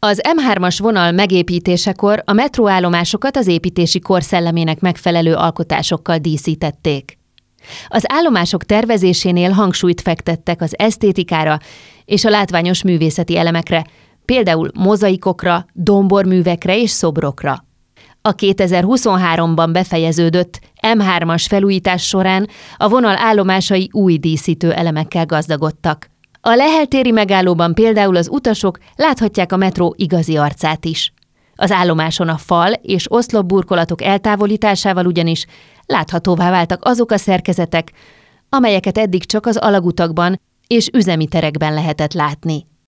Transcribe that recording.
Az M3-as vonal megépítésekor a metróállomásokat az építési kor szellemének megfelelő alkotásokkal díszítették. Az állomások tervezésénél hangsúlyt fektettek az esztétikára és a látványos művészeti elemekre, például mozaikokra, domborművekre és szobrokra. A 2023-ban befejeződött M3-as felújítás során a vonal állomásai új díszítő elemekkel gazdagodtak. A Lehel téri megállóban például az utasok láthatják a metró igazi arcát is. Az állomáson a fal és oszlopburkolatok eltávolításával ugyanis láthatóvá váltak azok a szerkezetek, amelyeket eddig csak az alagutakban és üzemi terekben lehetett látni.